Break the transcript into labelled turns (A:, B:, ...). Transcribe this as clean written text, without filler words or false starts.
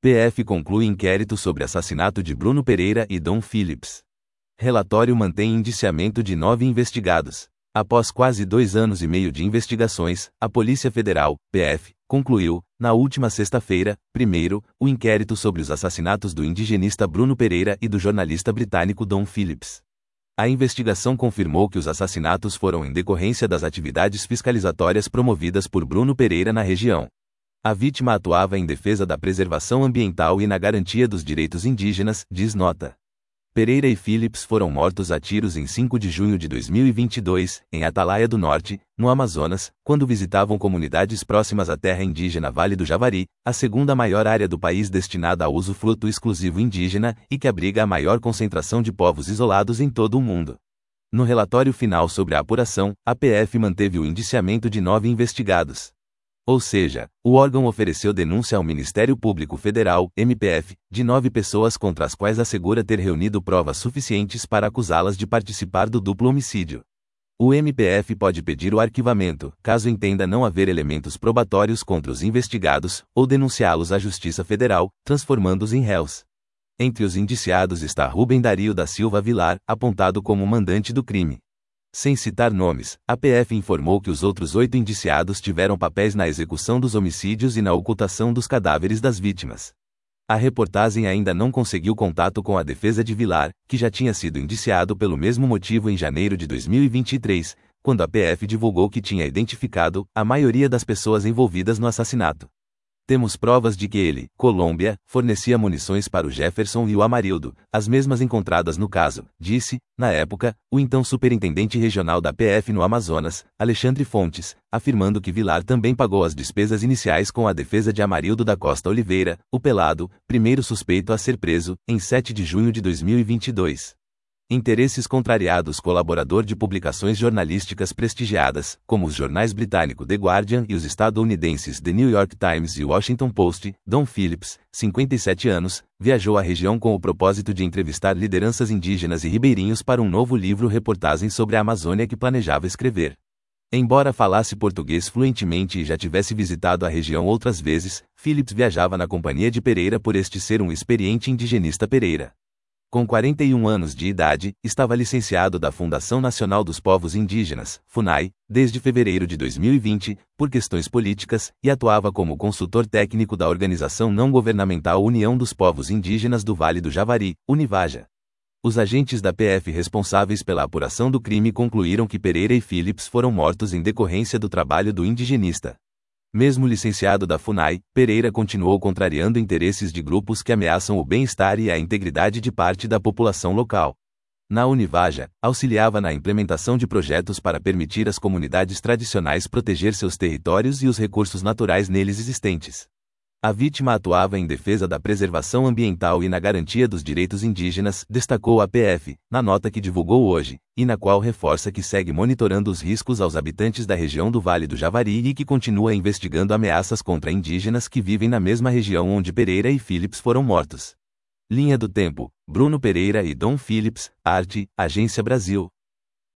A: PF conclui inquérito sobre assassinato de Bruno Pereira e Dom Phillips. Relatório mantém indiciamento de 9 investigados. Após quase 2 anos e meio de investigações, a Polícia Federal, PF, concluiu, na última sexta-feira, primeiro, o inquérito sobre os assassinatos do indigenista Bruno Pereira e do jornalista britânico Dom Phillips. A investigação confirmou que os assassinatos foram em decorrência das atividades fiscalizatórias promovidas por Bruno Pereira na região. A vítima atuava em defesa da preservação ambiental e na garantia dos direitos indígenas, diz nota. Pereira e Phillips foram mortos a tiros em 5 de junho de 2022, em Atalaia do Norte, no Amazonas, quando visitavam comunidades próximas à terra indígena Vale do Javari, a segunda maior área do país destinada ao usufruto exclusivo indígena e que abriga a maior concentração de povos isolados em todo o mundo. No relatório final sobre a apuração, a PF manteve o indiciamento de 9 investigados. Ou seja, o órgão ofereceu denúncia ao Ministério Público Federal, MPF, de 9 pessoas contra as quais assegura ter reunido provas suficientes para acusá-las de participar do duplo homicídio. O MPF pode pedir o arquivamento, caso entenda não haver elementos probatórios contra os investigados, ou denunciá-los à Justiça Federal, transformando-os em réus. Entre os indiciados está Rubem Dario da Silva Vilar, apontado como mandante do crime. Sem citar nomes, a PF informou que os outros 8 indiciados tiveram papéis na execução dos homicídios e na ocultação dos cadáveres das vítimas. A reportagem ainda não conseguiu contato com a defesa de Vilar, que já tinha sido indiciado pelo mesmo motivo em janeiro de 2023, quando a PF divulgou que tinha identificado a maioria das pessoas envolvidas no assassinato. Temos provas de que ele, Colômbia, fornecia munições para o Jefferson e o Amarildo, as mesmas encontradas no caso, disse, na época, o então superintendente regional da PF no Amazonas, Alexandre Fontes, afirmando que Vilar também pagou as despesas iniciais com a defesa de Amarildo da Costa Oliveira, o Pelado, primeiro suspeito a ser preso, em 7 de junho de 2022. Interesses contrariados. Colaborador de publicações jornalísticas prestigiadas, como os jornais britânico The Guardian e os estadunidenses The New York Times e Washington Post, Dom Phillips, 57 anos, viajou à região com o propósito de entrevistar lideranças indígenas e ribeirinhos para um novo livro-reportagem sobre a Amazônia que planejava escrever. Embora falasse português fluentemente e já tivesse visitado a região outras vezes, Phillips viajava na companhia de Pereira por este ser um experiente indigenista. Pereira, com 41 anos de idade, estava licenciado da Fundação Nacional dos Povos Indígenas, FUNAI, desde fevereiro de 2020, por questões políticas, e atuava como consultor técnico da organização não-governamental União dos Povos Indígenas do Vale do Javari, Univaja. Os agentes da PF responsáveis pela apuração do crime concluíram que Pereira e Phillips foram mortos em decorrência do trabalho do indigenista. Mesmo licenciado da FUNAI, Pereira continuou contrariando interesses de grupos que ameaçam o bem-estar e a integridade de parte da população local. Na Univaja, auxiliava na implementação de projetos para permitir às comunidades tradicionais proteger seus territórios e os recursos naturais neles existentes. A vítima atuava em defesa da preservação ambiental e na garantia dos direitos indígenas, destacou a PF, na nota que divulgou hoje, e na qual reforça que segue monitorando os riscos aos habitantes da região do Vale do Javari e que continua investigando ameaças contra indígenas que vivem na mesma região onde Pereira e Phillips foram mortos. Linha do tempo: Bruno Pereira e Dom Phillips, Arte, Agência Brasil.